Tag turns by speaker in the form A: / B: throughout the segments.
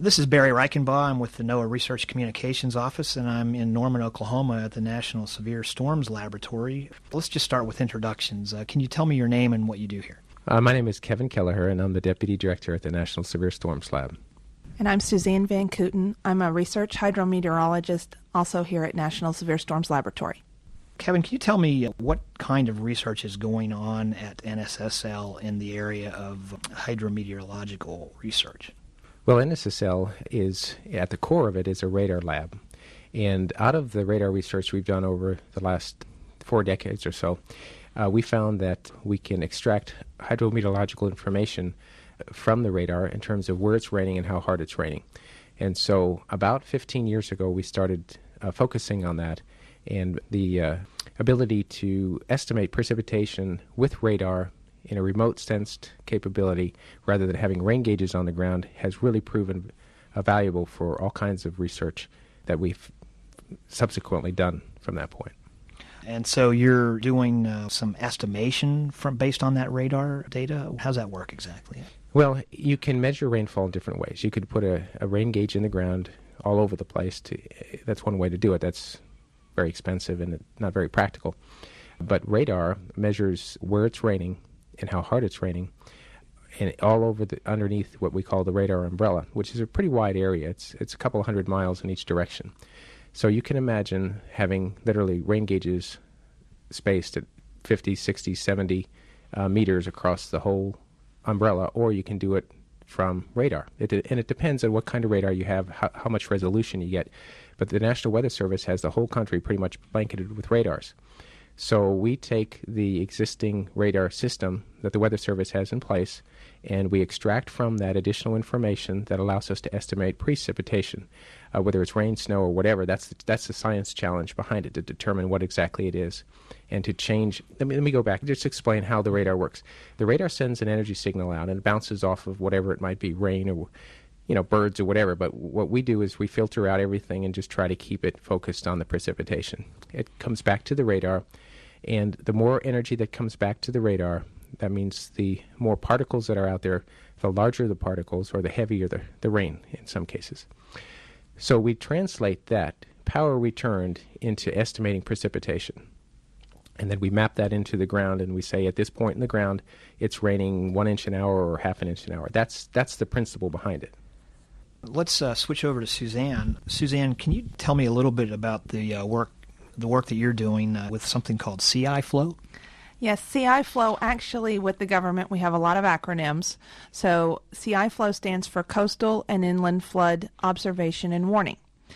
A: This is Barry Reichenbaugh. I'm with the NOAA Research Communications Office, and I'm in Norman, Oklahoma at the National Severe Storms Laboratory. Let's just start with introductions. Can you tell me your name and what you do here?
B: My name is Kevin Kelleher, and I'm the Deputy Director at the National Severe Storms Lab.
C: And I'm Suzanne Van Kooten. I'm a research hydrometeorologist, also here at National Severe Storms Laboratory.
A: Kevin, can you tell me what kind of research is going on at NSSL in the area of hydrometeorological research?
B: Well, NSSL is, at the core of it, is a radar lab. And out of the radar research we've done over the last 4 decades or so, we found that we can extract hydrometeorological information from the radar in terms of where it's raining and how hard it's raining. And so about 15 years ago, we started focusing on that, and the ability to estimate precipitation with radar in a remote sensed capability rather than having rain gauges on the ground has really proven valuable for all kinds of research that we've subsequently done from that point.
A: And so you're doing some estimation based on that radar data? How's that work exactly?
B: Well, you can measure rainfall in different ways. You could put a rain gauge in the ground all over the place. That's one way to do it. That's very expensive and not very practical. But radar measures where it's raining and how hard it's raining, and all over underneath what we call the radar umbrella, which is a pretty wide area. It's a couple 100 miles in each direction. So you can imagine having literally rain gauges spaced at 50, 60, 70 meters across the whole umbrella, or you can do it from radar. And it depends on what kind of radar you have, how much resolution you get. But the National Weather Service has the whole country pretty much blanketed with radars. So we take the existing radar system that the Weather Service has in place, and we extract from that additional information that allows us to estimate precipitation, whether it's rain, snow, or whatever. That's the science challenge behind it, to determine what exactly it is, and to change. Let me go back and just explain how the radar works. The radar sends an energy signal out, and it bounces off of whatever it might be, rain or birds or whatever. But what we do is we filter out everything and just try to keep it focused on the precipitation. It comes back to the radar, and the more energy that comes back to the radar, that means the more particles that are out there, the larger the particles, or the heavier the rain in some cases. So we translate that power returned into estimating precipitation. And then we map that into the ground, and we say at this point in the ground, it's raining 1 inch an hour or half an inch an hour. That's the principle behind it.
A: Let's switch over to Suzanne. Suzanne, can you tell me a little bit about the work that you're doing with something called CI-FLOW?
C: Yes, CI-FLOW, actually with the government we have a lot of acronyms. So CI-FLOW stands for Coastal and Inland Flood Observation and Warning.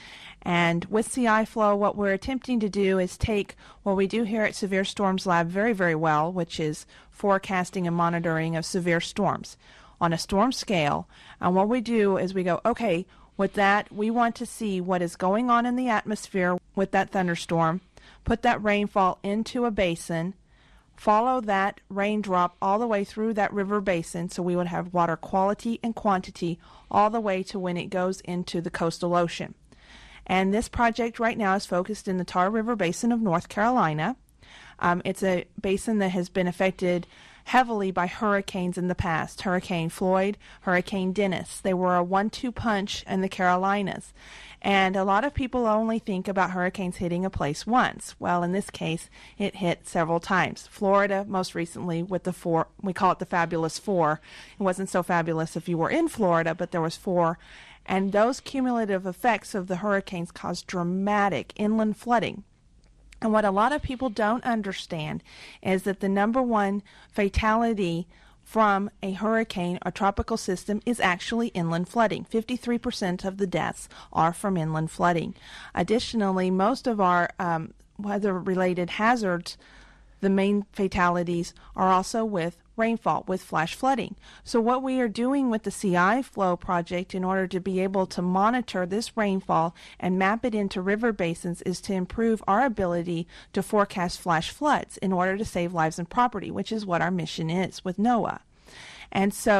C: And with CI-FLOW, what we're attempting to do is take what we do here at Severe Storms Lab very, very well, which is forecasting and monitoring of severe storms on a storm scale. And what we do is we go, okay, with that, we want to see what is going on in the atmosphere with that thunderstorm, put that rainfall into a basin, follow that raindrop all the way through that river basin, so we would have water quality and quantity all the way to when it goes into the coastal ocean. And this project right now is focused in the Tar River Basin of North Carolina. It's a basin that has been affected heavily by hurricanes in the past. Hurricane Floyd, Hurricane Dennis. They were a 1-2 punch in the Carolinas. And a lot of people only think about hurricanes hitting a place once. Well, in this case, it hit several times. Florida, most recently, with the 4, we call it the Fabulous 4. It wasn't so fabulous if you were in Florida, but there was 4. And those cumulative effects of the hurricanes caused dramatic inland flooding. And what a lot of people don't understand is that the number one fatality from a hurricane or tropical system is actually inland flooding. 53% of the deaths are from inland flooding. Additionally, most of our weather-related hazards, the main fatalities are also with rainfall, with flash flooding. So what we are doing with the CI-FLOW project in order to be able to monitor this rainfall and map it into river basins is to improve our ability to forecast flash floods in order to save lives and property, which is what our mission is with NOAA. And so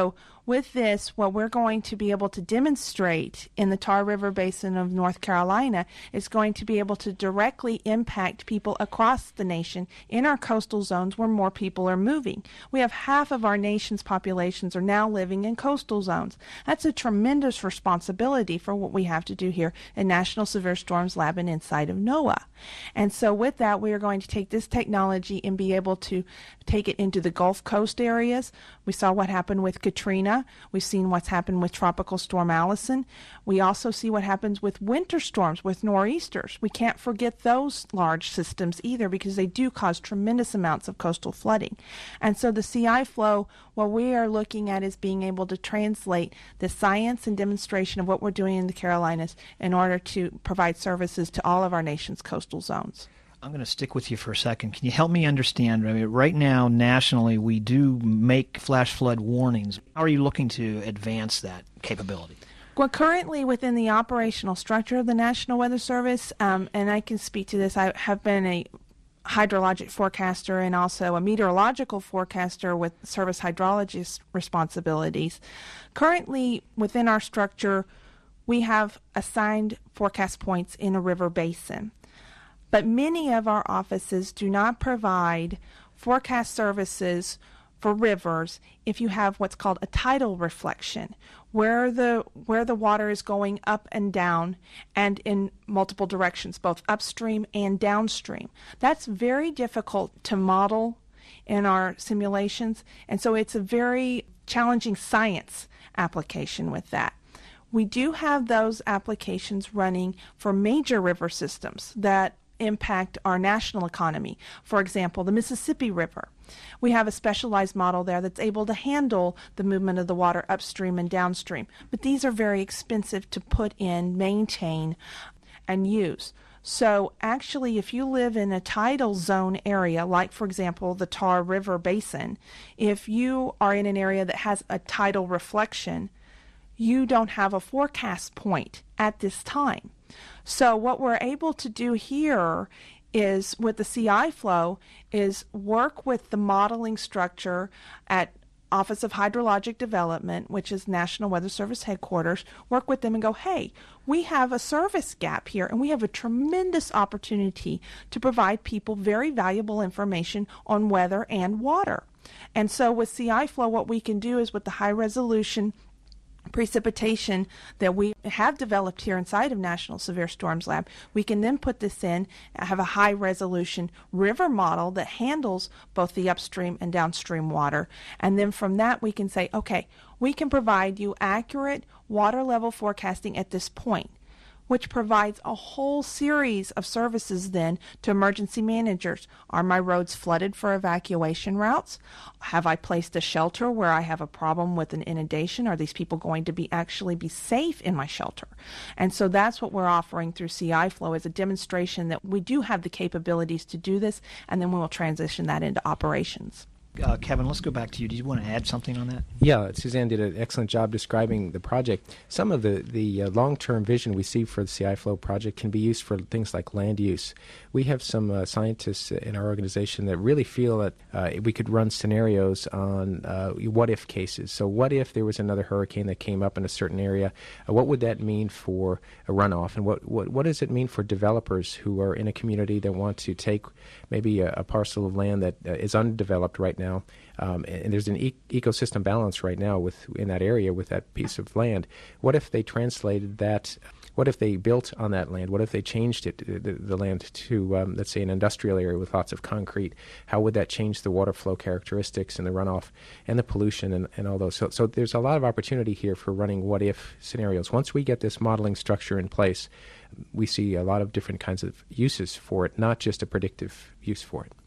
C: with this, what we're going to be able to demonstrate in the Tar River Basin of North Carolina is going to be able to directly impact people across the nation in our coastal zones where more people are moving. We have half of our nation's populations are now living in coastal zones. That's a tremendous responsibility for what we have to do here in National Severe Storms Lab and inside of NOAA. And so with that, we are going to take this technology and be able to take it into the Gulf Coast areas. We saw what happened with Katrina. We've seen what's happened with Tropical Storm Allison. We also see what happens with winter storms, with nor'easters. We can't forget those large systems either because they do cause tremendous amounts of coastal flooding. And so the CI flow, what we are looking at is being able to translate the science and demonstration of what we're doing in the Carolinas in order to provide services to all of our nation's coastal zones.
A: I'm going to stick with you for a second. Can you help me understand? I mean, right now, nationally, we do make flash flood warnings. How are you looking to advance that capability?
C: Well, currently within the operational structure of the National Weather Service, and I can speak to this, I have been a hydrologic forecaster and also a meteorological forecaster with service hydrologist responsibilities. Currently within our structure, we have assigned forecast points in a river basin. But many of our offices do not provide forecast services for rivers if you have what's called a tidal reflection, where the water is going up and down and in multiple directions, both upstream and downstream. That's very difficult to model in our simulations, and so it's a very challenging science application with that. We do have those applications running for major river systems that impact our national economy. For example, the Mississippi River. We have a specialized model there that's able to handle the movement of the water upstream and downstream. But these are very expensive to put in, maintain, and use. So actually, if you live in a tidal zone area, like, for example, the Tar River Basin, if you are in an area that has a tidal reflection, you don't have a forecast point at this time. So what we're able to do here is, with the CI flow, is work with the modeling structure at Office of Hydrologic Development, which is National Weather Service headquarters, work with them and go, hey, we have a service gap here and we have a tremendous opportunity to provide people very valuable information on weather and water. And so with CI flow, what we can do is, with the high resolution precipitation that we have developed here inside of National Severe Storms Lab, we can then put this in, have a high resolution river model that handles both the upstream and downstream water. And then from that we can say, okay, we can provide you accurate water level forecasting at this point, which provides a whole series of services then to emergency managers. Are my roads flooded for evacuation routes? Have I placed a shelter where I have a problem with an inundation? Are these people going to be safe in my shelter? And so that's what we're offering through CI Flow, as a demonstration that we do have the capabilities to do this, and then we will transition that into operations.
A: Kevin, let's go back to you. Do you want to add something on that?
B: Yeah, Suzanne did an excellent job describing the project. Some of the long-term vision we see for the CI Flow project can be used for things like land use. We have some scientists in our organization that really feel that we could run scenarios on what-if cases. So what if there was another hurricane that came up in a certain area? What would that mean for a runoff? And what does it mean for developers who are in a community that want to take maybe a parcel of land that is undeveloped right now? And there's an ecosystem balance right now in that area with that piece of land. What if they translated that? What if they built on that land? What if they changed it, the land, to, let's say, an industrial area with lots of concrete? How would that change the water flow characteristics and the runoff and the pollution and all those? So there's a lot of opportunity here for running what-if scenarios. Once we get this modeling structure in place, we see a lot of different kinds of uses for it, not just a predictive use for it.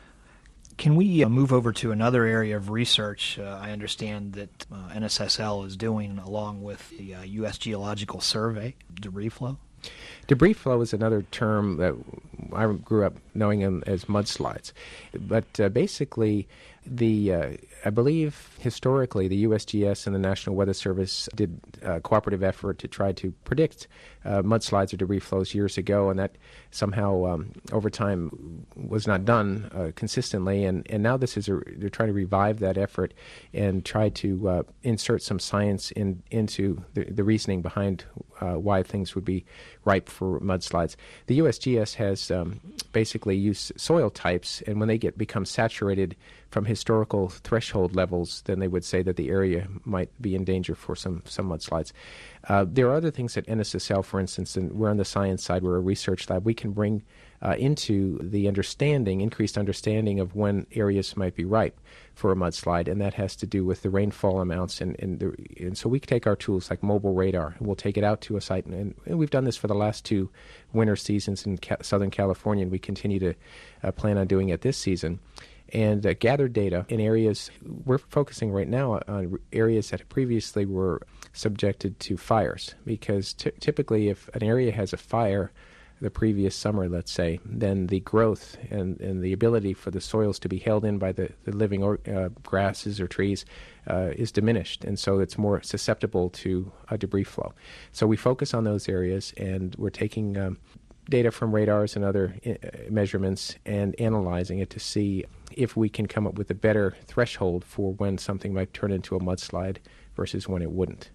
A: Can we move over to another area of research I understand that NSSL is doing along with the U.S. Geological Survey, debris flow?
B: Debris flow is another term that I grew up knowing as mudslides. But basically, the I believe historically the USGS and the National Weather Service did a cooperative effort to try to predict mudslides or debris flows years ago, and that somehow over time was not done consistently. And now they're trying to revive that effort and try to insert some science into the reasoning behind why things would be ripe for mudslides. The USGS has basically used soil types, and when they become saturated from historical threshold levels, then they would say that the area might be in danger for some mudslides. There are other things at NSSL, for instance, and we're on the science side, we're a research lab. We can bring into the increased understanding of when areas might be ripe for a mudslide, and that has to do with the rainfall amounts. And so we take our tools like mobile radar, and we'll take it out to a site, and we've done this for the last 2 winter seasons in Southern California, and we continue to plan on doing it this season. And gather data in areas. We're focusing right now on areas that previously were subjected to fires, because typically if an area has a fire the previous summer, let's say, then the growth and the ability for the soils to be held in by the living grasses or trees is diminished, and so it's more susceptible to a debris flow. So we focus on those areas, and we're taking data from radars and other measurements and analyzing it to see if we can come up with a better threshold for when something might turn into a mudslide versus when it wouldn't.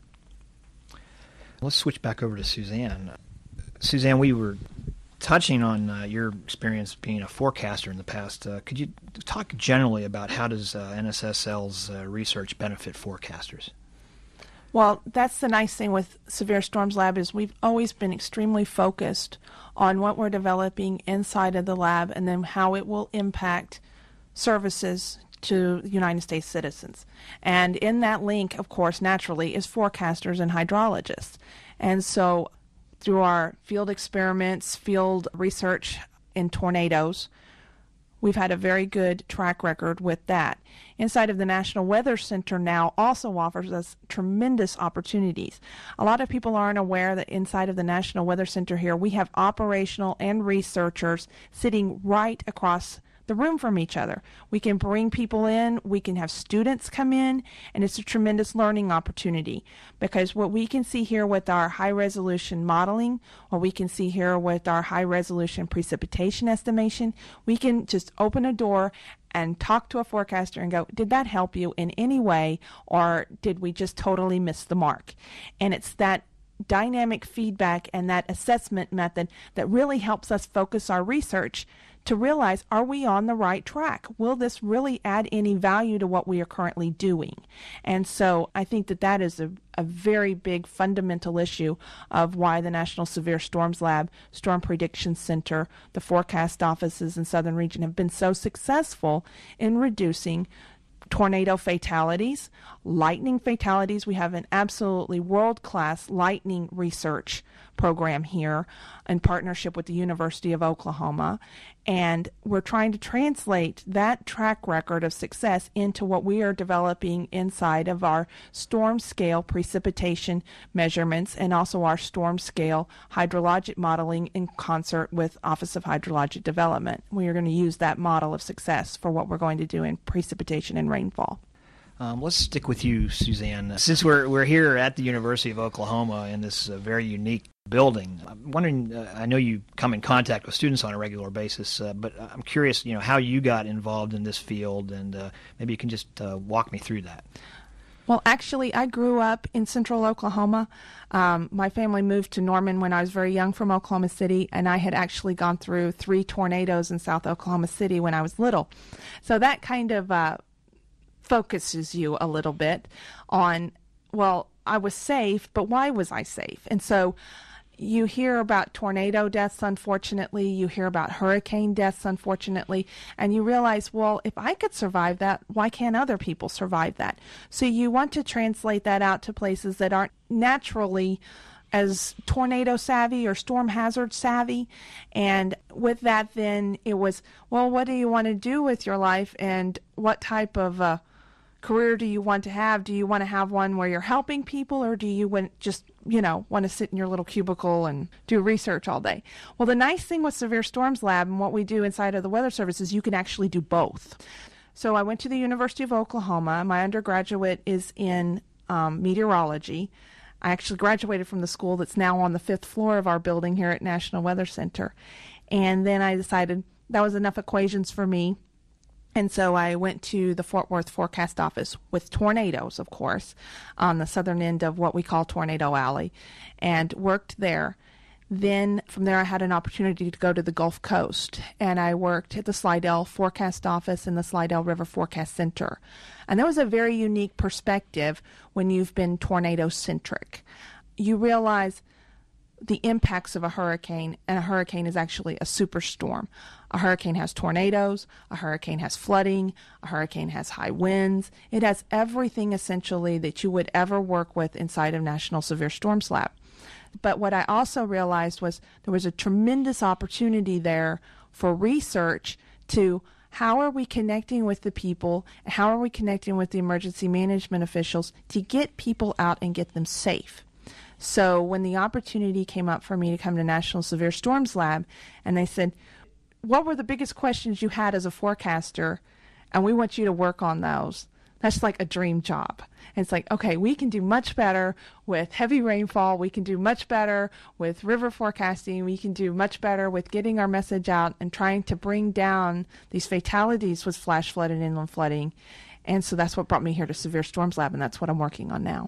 A: Let's switch back over to Suzanne. Suzanne, we were touching on your experience being a forecaster in the past. Could you talk generally about how does NSSL's research benefit forecasters?
C: Well, that's the nice thing with Severe Storms Lab is we've always been extremely focused on what we're developing inside of the lab and then how it will impact services to United States citizens. And in that link, of course, naturally, is forecasters and hydrologists. And so through our field experiments, field research in tornadoes, we've had a very good track record with that. Inside of the National Weather Center now also offers us tremendous opportunities. A lot of people aren't aware that inside of the National Weather Center here, we have operational and researchers sitting right across the room from each other. We can bring people in, we can have students come in, and it's a tremendous learning opportunity because what we can see here with our high-resolution modeling, what we can see here with our high-resolution precipitation estimation, we can just open a door and talk to a forecaster and go, did that help you in any way, or did we just totally miss the mark? And it's that dynamic feedback and that assessment method that really helps us focus our research to realize, are we on the right track? Will this really add any value to what we are currently doing? And so I think that is a very big fundamental issue of why the National Severe Storms Lab, Storm Prediction Center, the forecast offices in Southern Region have been so successful in reducing tornado fatalities, lightning fatalities. We have an absolutely world-class lightning research program here in partnership with the University of Oklahoma, and we're trying to translate that track record of success into what we are developing inside of our storm scale precipitation measurements and also our storm scale hydrologic modeling in concert with Office of Hydrologic Development. We are going to use that model of success for what we're going to do in precipitation and rainfall.
A: Let's stick with you, Suzanne. Since we're here at the University of Oklahoma in this very unique building, I'm wondering, I know you come in contact with students on a regular basis, but I'm curious, how you got involved in this field, and maybe you can just walk me through that.
C: Well, actually, I grew up in central Oklahoma. My family moved to Norman when I was very young from Oklahoma City, and I had actually gone through 3 tornadoes in South Oklahoma City when I was little. So that kind of focuses you a little bit on, well, I was safe, but why was I safe? And so you hear about tornado deaths, unfortunately. You hear about hurricane deaths, unfortunately. And you realize, well, if I could survive that, why can't other people survive that? So you want to translate that out to places that aren't naturally as tornado savvy or storm hazard savvy. And with that, then it was, well, what do you want to do with your life, and what type of career do you want to have? Do you want to have one where you're helping people, or do you want to sit in your little cubicle and do research all day? Well, the nice thing with Severe Storms Lab and what we do inside of the Weather Service is you can actually do both. So I went to the University of Oklahoma. My undergraduate is in meteorology. I actually graduated from the school that's now on the 5th floor of our building here at National Weather Center. And then I decided that was enough equations for me. And so I went to the Fort Worth Forecast Office with tornadoes, of course, on the southern end of what we call Tornado Alley, and worked there. Then from there I had an opportunity to go to the Gulf Coast, and I worked at the Slidell Forecast Office and the Slidell River Forecast Center. And that was a very unique perspective when you've been tornado-centric. You realize the impacts of a hurricane, and a hurricane is actually a superstorm. A hurricane has tornadoes, a hurricane has flooding, a hurricane has high winds. It has everything essentially that you would ever work with inside of National Severe Storms Lab. But what I also realized was there was a tremendous opportunity there for research to how are we connecting with the people, and how are we connecting with the emergency management officials to get people out and get them safe. So when the opportunity came up for me to come to National Severe Storms Lab, and they said, what were the biggest questions you had as a forecaster? And we want you to work on those. That's like a dream job. And it's like, okay, we can do much better with heavy rainfall. We can do much better with river forecasting. We can do much better with getting our message out and trying to bring down these fatalities with flash flood and inland flooding. And so that's what brought me here to Severe Storms Lab, and that's what I'm working on now.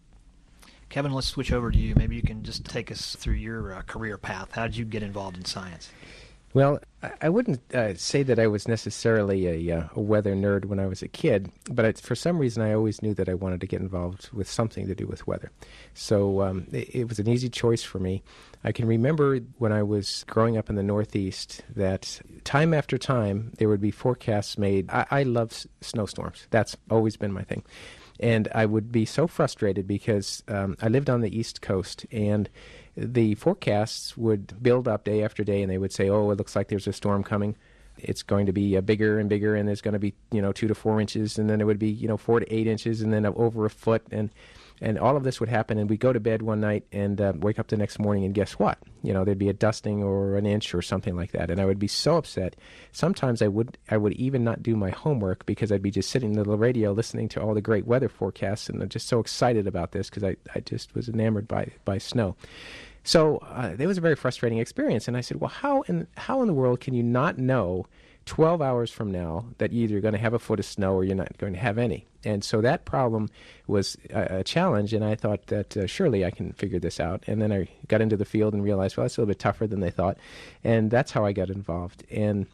A: Kevin, let's switch over to you. Maybe you can just take us through your career path. How did you get involved in science?
B: Well, I wouldn't say that I was necessarily a weather nerd when I was a kid, but for some reason I always knew that I wanted to get involved with something to do with weather. So it was an easy choice for me. I can remember when I was growing up in the Northeast that time after time there would be forecasts made. I love snowstorms. That's always been my thing. And I would be so frustrated because I lived on the East Coast, and the forecasts would build up day after day, and they would say, oh, it looks like there's a storm coming. It's going to be bigger and bigger, and there's going to be 2 to 4 inches, and then it would be 4 to 8 inches, and then over a foot, and all of this would happen. And we'd go to bed one night and wake up the next morning, and guess what? There'd be a dusting or an inch or something like that, and I would be so upset. Sometimes I would even not do my homework because I'd be just sitting at the radio listening to all the great weather forecasts, and I'm just so excited about this because I just was enamored by snow. So it was a very frustrating experience, and I said, well, how in the world can you not know 12 hours from now that you're either going to have a foot of snow or you're not going to have any? And so that problem was a challenge, and I thought that surely I can figure this out. And then I got into the field and realized, well, it's a little bit tougher than they thought, and that's how I got involved. And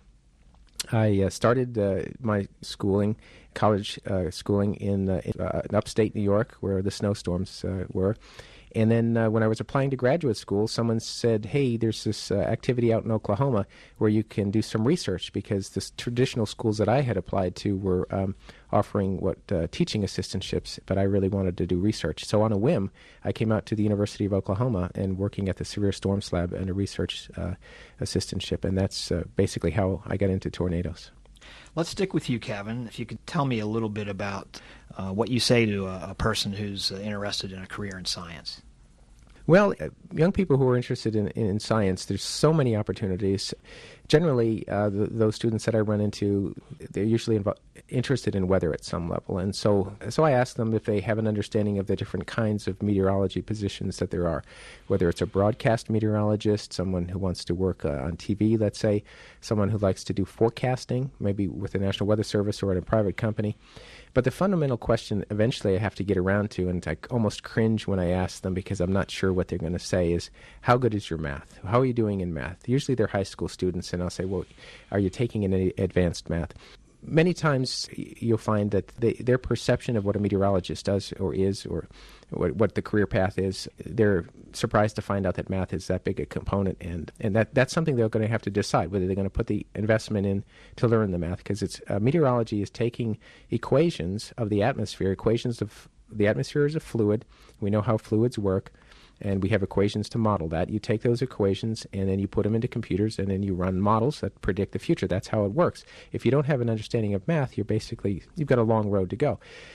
B: I started my college schooling in upstate New York, where the snowstorms were. And then when I was applying to graduate school, someone said, hey, there's this activity out in Oklahoma where you can do some research, because the traditional schools that I had applied to were offering teaching assistantships, but I really wanted to do research. So on a whim, I came out to the University of Oklahoma and working at the Severe Storms Lab and a research assistantship, and that's basically how I got into tornadoes.
A: Let's stick with you, Kevin. If you could tell me a little bit about what you say to a person who's interested in a career in science.
B: Well, young people who are interested in science, there's so many opportunities. Generally, those students that I run into, they're usually interested in weather at some level. And so I ask them if they have an understanding of the different kinds of meteorology positions that there are, whether it's a broadcast meteorologist, someone who wants to work on TV, let's say, someone who likes to do forecasting, maybe with the National Weather Service or at a private company. But the fundamental question eventually I have to get around to, and I almost cringe when I ask them because I'm not sure what they're going to say, is how good is your math? How are you doing in math? Usually they're high school students, and I'll say, well, are you taking any advanced math? Many times you'll find that their perception of what a meteorologist does or is, or what the career path is, they're surprised to find out that math is that big a component, and that's something they're going to have to decide whether they're going to put the investment in to learn the math, because meteorology is taking equations of the atmosphere. The atmosphere is a fluid. We know how fluids work, and we have equations to model that. You take those equations and then you put them into computers, and then you run models that predict the future. That's how it works. If you don't have an understanding of math, you've got a long road to go.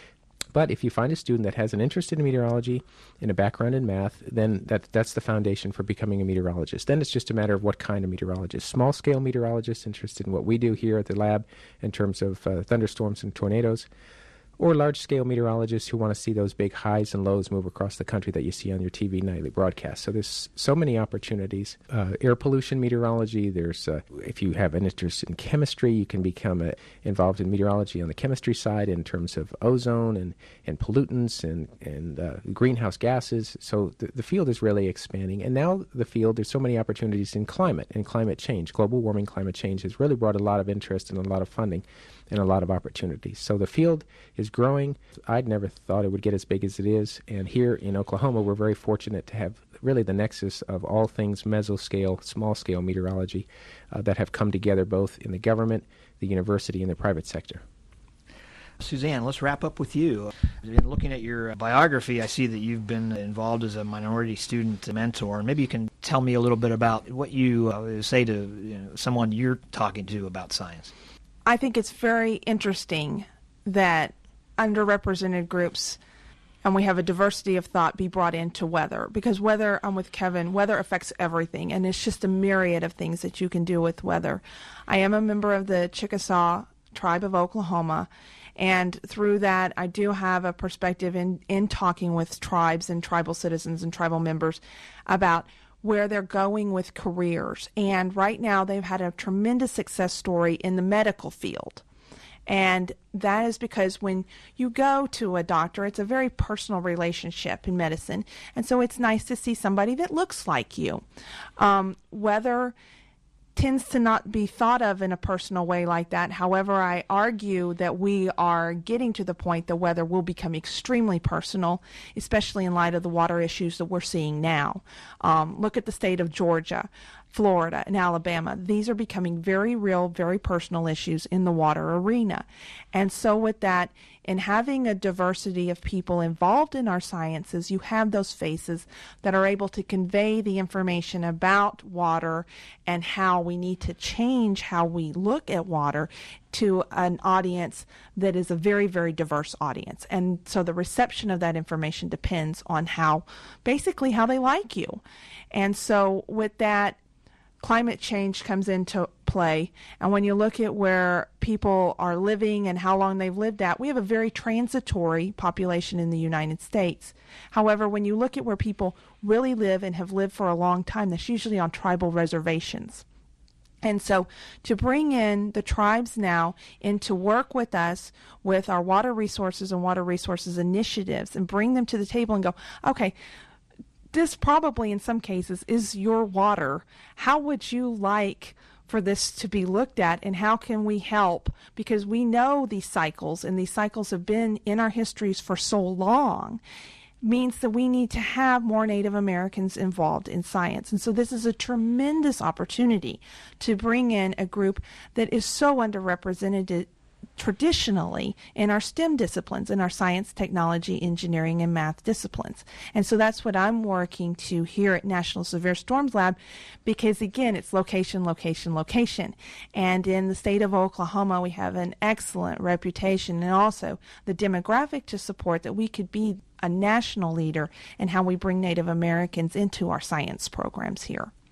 B: But if you find a student that has an interest in meteorology and a background in math, then that's the foundation for becoming a meteorologist. Then it's just a matter of what kind of meteorologist. Small-scale meteorologists interested in what we do here at the lab in terms of thunderstorms and tornadoes, or large-scale meteorologists who want to see those big highs and lows move across the country that you see on your TV nightly broadcast. So there's so many opportunities. Air pollution meteorology, there's if you have an interest in chemistry, you can become involved in meteorology on the chemistry side in terms of ozone and pollutants and greenhouse gases. So the field is really expanding. And now there's so many opportunities in climate and climate change. Global warming, climate change has really brought a lot of interest and a lot of funding and a lot of opportunities. So the field is growing. I'd never thought it would get as big as it is. And here in Oklahoma, we're very fortunate to have really the nexus of all things mesoscale, small-scale meteorology that have come together both in the government, the university, and the private sector.
A: Suzanne, let's wrap up with you. In looking at your biography, I see that you've been involved as a minority student mentor. Maybe you can tell me a little bit about what you say to someone you're talking to about science.
C: I think it's very interesting that underrepresented groups, and we have a diversity of thought, be brought into weather. Because weather, I'm with Kevin, weather affects everything, and it's just a myriad of things that you can do with weather. I am a member of the Chickasaw tribe of Oklahoma, and through that, I do have a perspective in talking with tribes and tribal citizens and tribal members about where they're going with careers. And right now, they've had a tremendous success story in the medical field. And that is because when you go to a doctor, it's a very personal relationship in medicine. And so it's nice to see somebody that looks like you. Weather tends to not be thought of in a personal way like that. However, I argue that we are getting to the point that weather will become extremely personal, especially in light of the water issues that we're seeing now. Look at the state of Georgia, Florida, and Alabama. These are becoming very real, very personal issues in the water arena. And so with that, in having a diversity of people involved in our sciences, you have those faces that are able to convey the information about water and how we need to change how we look at water to an audience that is a very, very diverse audience. And so the reception of that information depends on basically how they like you. And so with that, climate change comes into play. And when you look at where people are living and how long they've lived at, we have a very transitory population in the United States. However, when you look at where people really live and have lived for a long time, that's usually on tribal reservations. And so to bring in the tribes now and to work with us with our water resources and water resources initiatives and bring them to the table and go, okay, this probably in some cases is your water. How would you like for this to be looked at, and how can we help? Because we know these cycles, and these cycles have been in our histories for so long, means that we need to have more Native Americans involved in science. And so this is a tremendous opportunity to bring in a group that is so underrepresented traditionally in our STEM disciplines, in our science, technology, engineering, and math disciplines. And so that's what I'm working to here at National Severe Storms Lab, because again, it's location, location, location. And in the state of Oklahoma, we have an excellent reputation and also the demographic to support that we could be a national leader in how we bring Native Americans into our science programs here.